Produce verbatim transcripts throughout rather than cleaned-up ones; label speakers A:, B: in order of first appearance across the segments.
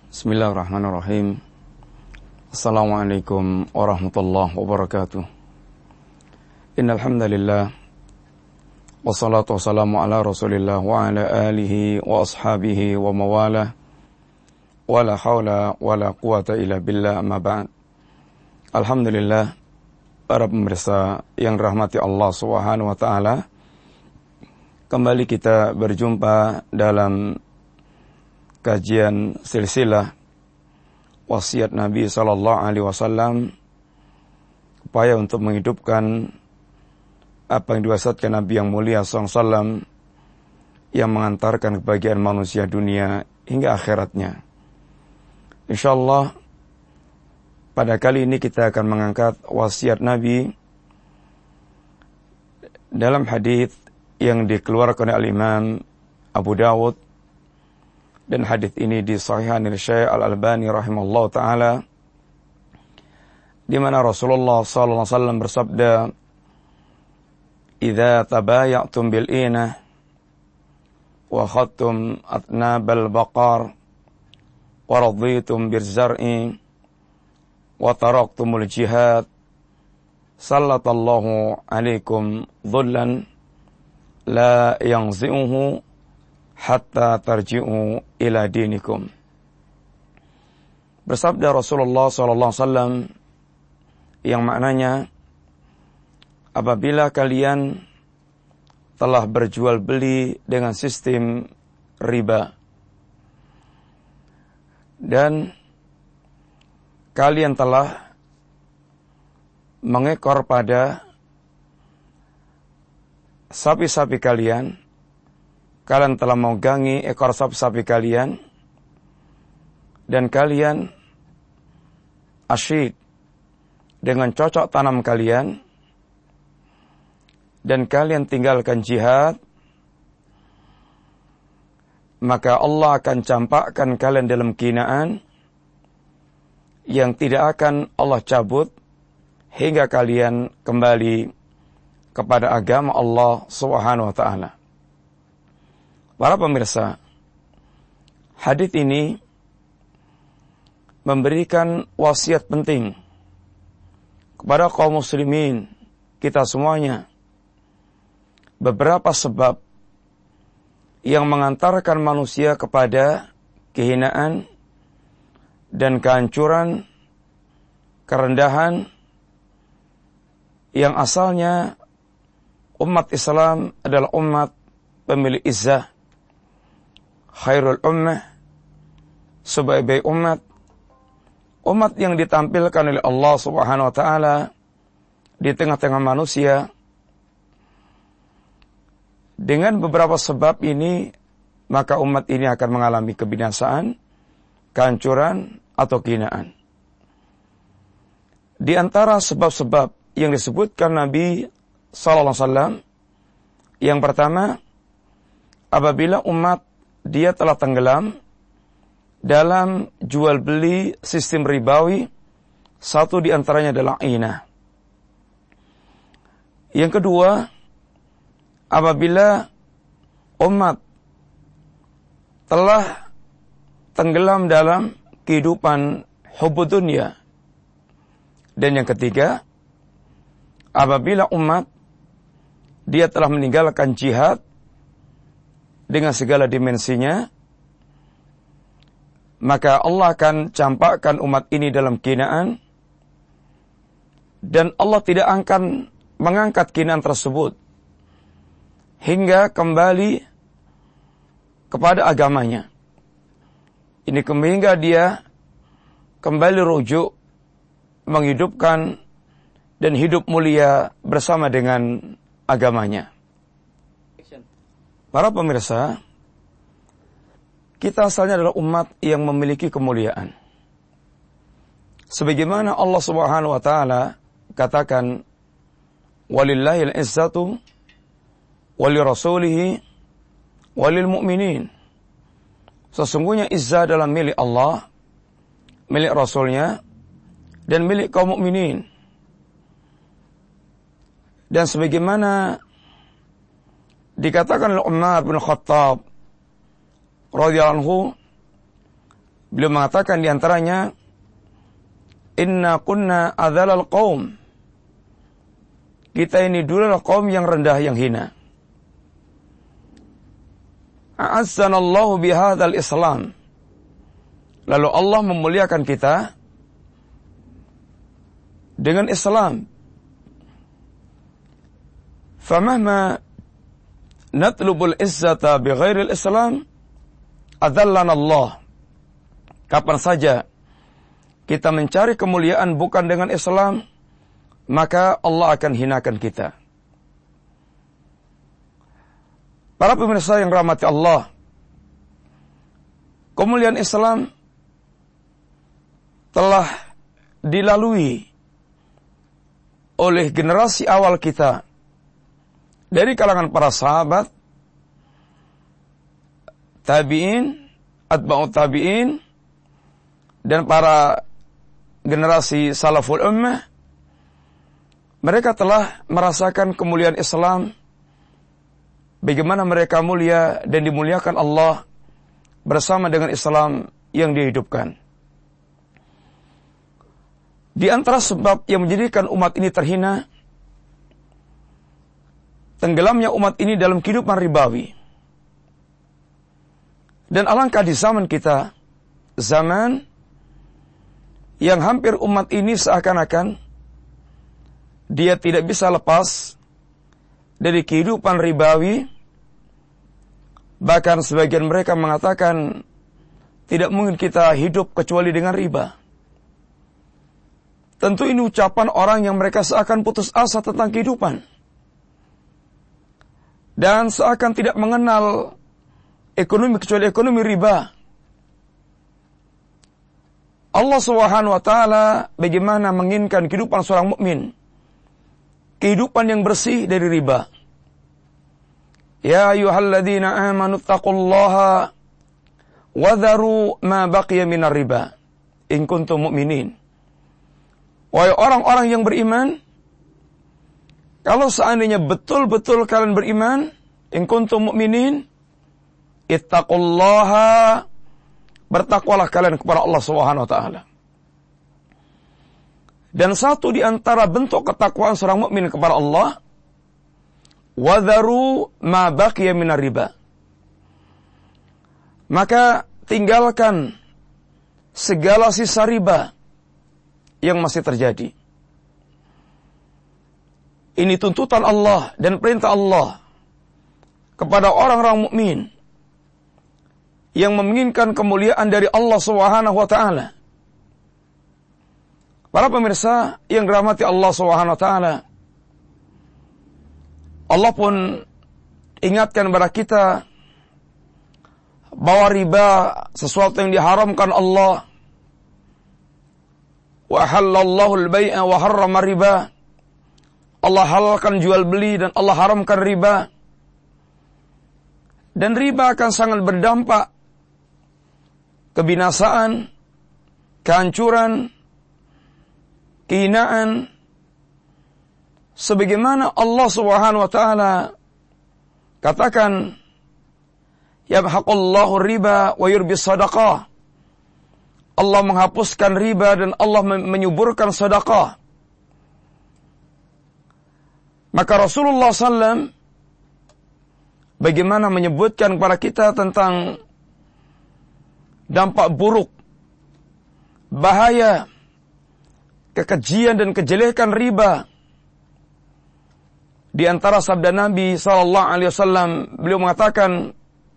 A: Bismillahirrahmanirrahim. Assalamualaikum warahmatullahi wabarakatuh. Innal hamdalillah wassalatu wassalamu ala Rasulillah wa ala alihi wa ashabihi wa mawalah. Wala haula wala quwata illa billah, amma ba'd. Alhamdulillah, para pemirsa yang rahmati Allah Subhanahu wa taala, kembali kita berjumpa dalam kajian silsilah wasiat Nabi sallallahu alaihi wasallam, upaya untuk menghidupkan apa yang diwasiatkan Nabi yang mulia sallallahu alaihi wasallam yang mengantarkan kebahagiaan manusia dunia hingga akhiratnya. Insyaallah pada kali ini kita akan mengangkat wasiat Nabi dalam hadis yang dikeluarkan oleh Al-Imam Abu Dawud, dan hadis ini disahihkan oleh Syekh Al-Albani rahimahullah taala, di mana Rasulullah sallallahu alaihi wasallam bersabda, "Idza tabaya'tum bil inah wa khadtum atnabal baqar wa raditum bir zar'i wa taraktumul jihad, sallatallahu alaikum dhullan la yanzi'uhu hatta tarji'u ila dinikum." Bersabda Rasulullah sallallahu alaihi wasallam yang maknanya, apabila kalian telah berjual beli dengan sistem riba dan kalian telah mengekor pada sapi-sapi kalian, kalian telah memegangi ekor sapi-sapi kalian, dan kalian asyik dengan cocok tanam kalian, dan kalian tinggalkan jihad, maka Allah akan campakkan kalian dalam kehinaan yang tidak akan Allah cabut hingga kalian kembali kepada agama Allah Subhanahu wa taala. Para pemirsa, hadis ini memberikan wasiat penting kepada kaum muslimin, kita semuanya. Beberapa sebab yang mengantarkan manusia kepada kehinaan dan kehancuran, kerendahan, yang asalnya umat Islam adalah umat pemilik izzah, khairul ummah, sebaik-baik umat, umat yang ditampilkan oleh Allah Subhanahu wa taala di tengah-tengah manusia. Dengan beberapa sebab ini, maka umat ini akan mengalami kebinasaan, kehancuran, atau kehinaan. Di antara sebab-sebab yang disebutkan Nabi sallallahu alaihi wasallam, yang pertama, apabila umat dia telah tenggelam dalam jual beli sistem ribawi, satu di antaranya adalah inah. Yang kedua, apabila umat telah tenggelam dalam kehidupan hubbud dunya. Dan yang ketiga, apabila umat dia telah meninggalkan jihad dengan segala dimensinya, maka Allah akan campakkan umat ini dalam kehinaan, dan Allah tidak akan mengangkat kehinaan tersebut hingga kembali kepada agamanya. Ini hingga dia kembali rujuk, menghidupkan dan hidup mulia bersama dengan agamanya. Para pemirsa, kita asalnya adalah umat yang memiliki kemuliaan. Sebagaimana Allah Subhanahu wa taala katakan, "Walillahil izzatu wali rasulihi walil mu'minin." Sesungguhnya izzah adalah milik Allah, milik Rasulnya, dan milik kaum mukminin. Dan sebagaimana dikatakan oleh Umar bin Khattab radhiyallahu anhu, Beliau mengatakan di antaranya, inna kunna adzalal qaum. Kita ini dulu adalah kaum yang rendah, yang hina. A'azzanallahu bihadzal Islam. Lalu Allah memuliakan kita dengan Islam. Famahma natlubul izzata bighairil Islam, adzallana Allah. Kapan saja kita mencari kemuliaan bukan dengan Islam, maka Allah akan hinakan kita. Para pemirsa yang rahmati Allah, kemuliaan Islam telah dilalui oleh generasi awal kita, dari kalangan para sahabat, tabi'in, atba'ut tabi'in, dan para generasi salaful ummah. Mereka telah merasakan kemuliaan Islam, bagaimana mereka mulia dan dimuliakan Allah bersama dengan Islam yang dihidupkan. Di antara sebab yang menjadikan umat ini terhina, tenggelamnya umat ini dalam kehidupan ribawi. Dan alangkah di zaman kita, zaman yang hampir umat ini seakan-akan dia tidak bisa lepas dari kehidupan ribawi. Bahkan sebagian mereka mengatakan tidak mungkin kita hidup kecuali dengan riba. Tentu ini ucapan orang yang mereka seakan putus asa tentang kehidupan, dan seakan tidak mengenal ekonomi kecuali ekonomi riba. Allah Subhanahu wa taala bagaimana menginginkan kehidupan seorang mukmin, kehidupan yang bersih dari riba. Ya ayyuhalladzina amanu taqullaha wa dharu ma baqiya minar riba in kuntum mu'minin. Wahai orang-orang yang beriman, kalau seandainya betul-betul kalian beriman, in kuntum mu'minin, ittaqullaha, bertakwalah kalian kepada Allah Subhanahu wa taala. Dan satu di antara bentuk ketakwaan seorang mukmin kepada Allah, wadharu ma baqiya minar riba. Maka tinggalkan segala sisa riba yang masih terjadi. Ini tuntutan Allah dan perintah Allah kepada orang-orang mukmin yang menginginkan kemuliaan dari Allah Subhanahu wa taala. Para pemirsa yang dirahmati Allah Subhanahu wa taala, Allah pun ingatkan kepada kita bahwa riba sesuatu yang diharamkan Allah. Wa halallahu al-bai'a wa harrama riba. Allah halalkan jual beli dan Allah haramkan riba. Dan riba akan sangat berdampak kebinasaan, kehancuran, kehinaan, sebagaimana Allah Subhanahu wa taala katakan, yamhaqullahu riba wa yurbis sadaqah. Allah menghapuskan riba dan Allah menyuburkan sedekah. Maka Rasulullah sallallahu alaihi wasallam bagaimana menyebutkan kepada kita tentang dampak buruk, bahaya, kekejian dan kejelekan riba. Di antara sabda Nabi sallallahu alaihi wasallam, beliau mengatakan,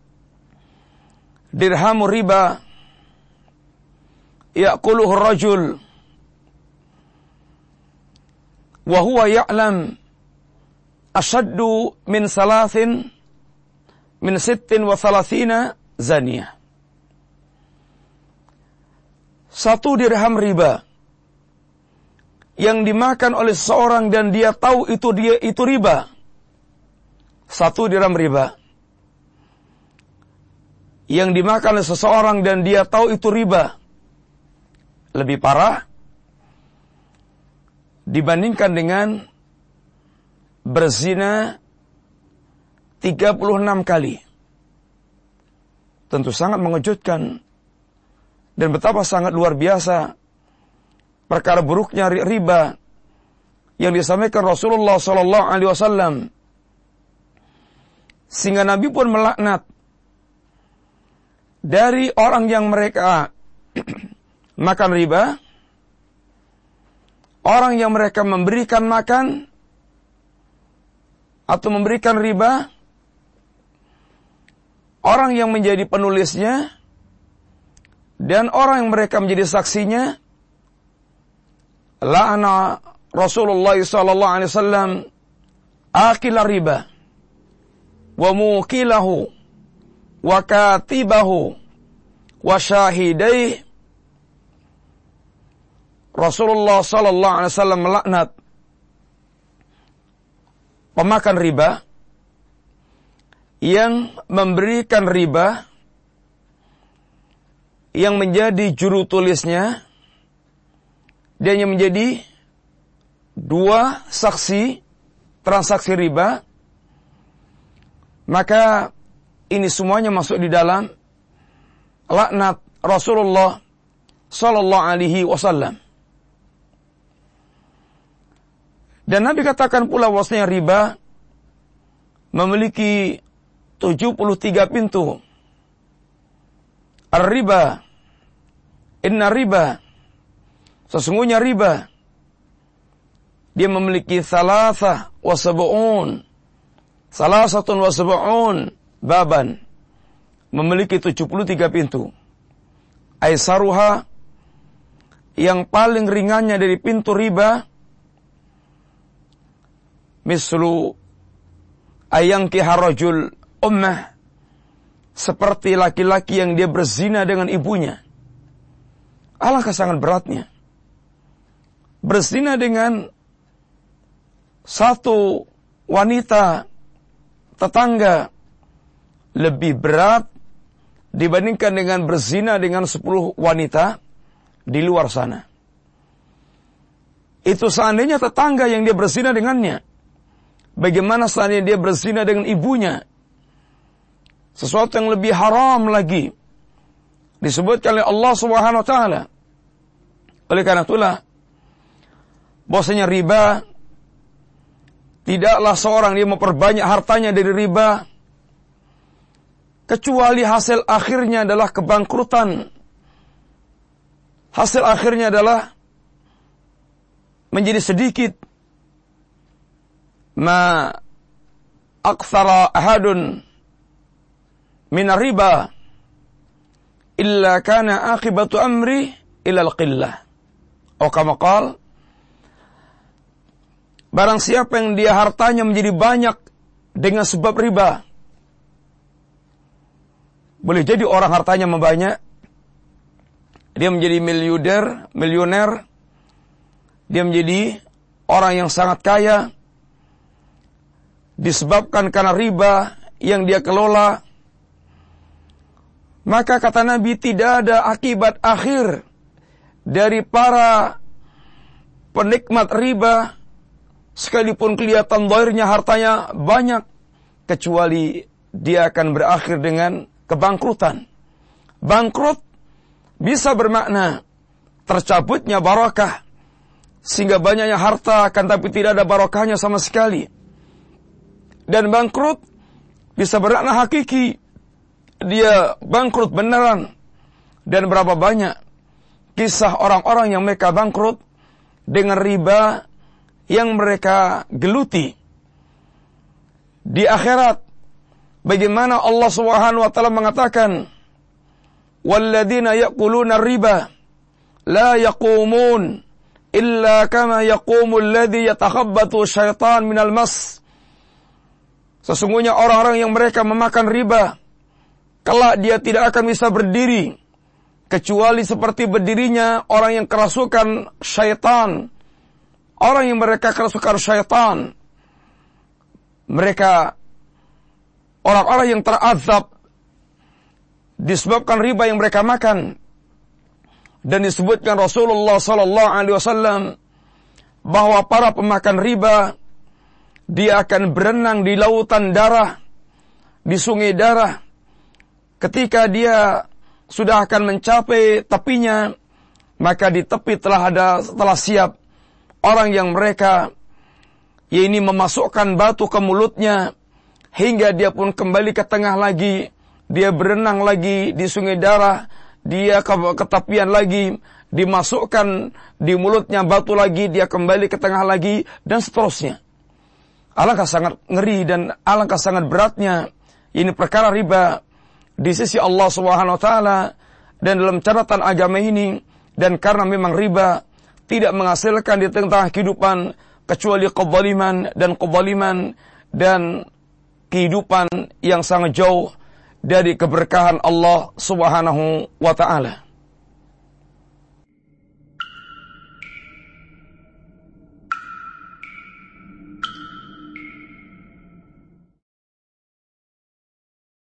A: dirhamu riba ya'kuluhu ar-rajul wa huwa ya'lam ashaddu min salasin min sittin wa thalathina zaniyah. Satu dirham riba yang dimakan oleh seseorang dan dia tahu itu dia itu riba. Satu dirham riba yang dimakan oleh seseorang dan dia tahu itu riba lebih parah dibandingkan dengan berzina tiga puluh enam kali. Tentu sangat mengejutkan Dan betapa sangat luar biasa perkara buruknya riba yang disampaikan Rasulullah sallallahu alaihi wasallam, sehingga Nabi pun melaknat dari orang yang mereka makan riba, orang yang mereka memberikan makan atau memberikan riba, orang yang menjadi penulisnya, dan orang yang mereka menjadi saksinya. La'ana Rasulullah sallallahu alaihi wasallam akila riba wa mukilahu wa katibahu wa syahidai. Rasulullah sallallahu alaihi wasallam melaknat pemakan riba, yang memberikan riba, yang menjadi juru tulisnya, dan yang menjadi dua saksi transaksi riba. Maka ini semuanya masuk di dalam laknat Rasulullah sallallahu alaihi wasallam. Dan Nabi katakan pula bahwasanya riba memiliki tujuh puluh tiga pintu. Ar-riba, inna riba, sesungguhnya riba, dia memiliki salasah wa sab'un, salasatun wa sab'un baban, memiliki tujuh puluh tiga pintu. Aisaruha, yang paling ringannya dari pintu riba, mislu ayangkiha rajul ummah, seperti laki-laki yang dia berzina dengan ibunya. Alangkah sangat beratnya berzina dengan satu wanita tetangga, lebih berat dibandingkan dengan berzina dengan sepuluh wanita di luar sana. Itu seandainya tetangga yang dia berzina dengannya. Bagaimana seandainya dia berzina dengan ibunya? Sesuatu yang lebih haram lagi disebutkan oleh Allah Subhanahu wa taala. Oleh karena itulah bahwasanya riba, tidaklah seorang dia memperbanyak hartanya dari riba kecuali hasil akhirnya adalah kebangkrutan. Hasil akhirnya adalah menjadi sedikit. Ma aktsara ahadun minar riba illa kana akibatu amri ila al-qillah. Oh, kama qala, barang siapa yang dia hartanya menjadi banyak dengan sebab riba. Boleh jadi orang hartanya membanyak, dia menjadi miliuder, milioner, dia menjadi orang yang sangat kaya, disebabkan karena riba yang dia kelola. Maka kata Nabi, tidak ada akibat akhir dari para penikmat riba, sekalipun kelihatan zahirnya hartanya banyak, kecuali dia akan berakhir dengan kebangkrutan. Bangkrut bisa bermakna tercabutnya barakah, sehingga banyaknya harta akan tapi tidak ada barakahnya sama sekali. Dan bangkrut bisa bermakna hakiki, dia bangkrut beneran. Dan berapa banyak kisah orang-orang yang mereka bangkrut dengan riba yang mereka geluti. Di akhirat, bagaimana Allah Subhanahu wa taala mengatakan, walladzina yaquluna riba la yaqumun illa kama yaqumul ladzi yatakhabbatu syaitan minal mas. Sesungguhnya orang-orang yang mereka memakan riba, kelak dia tidak akan bisa berdiri kecuali seperti berdirinya orang yang kerasukan syaitan. Orang yang mereka kerasukan syaitan, mereka orang-orang yang terazab disebabkan riba yang mereka makan. Dan disebutkan Rasulullah sallallahu alaihi wasallam bahwa para pemakan riba, dia akan berenang di lautan darah, di sungai darah, ketika dia sudah akan mencapai tepinya, maka di tepi telah ada, telah siap orang yang mereka ya ini memasukkan batu ke mulutnya hingga dia pun kembali ke tengah lagi, dia berenang lagi di sungai darah, dia ke, ke tepian lagi, dimasukkan di mulutnya batu lagi, dia kembali ke tengah lagi, dan seterusnya. Alangkah sangat ngeri dan alangkah sangat beratnya ini perkara riba di sisi Allah Subhanahu wa taala dan dalam catatan agama ini. Dan karena memang riba tidak menghasilkan di tengah kehidupan kecuali kezaliman dan kezaliman dan kehidupan yang sangat jauh dari keberkahan Allah Subhanahu wa taala.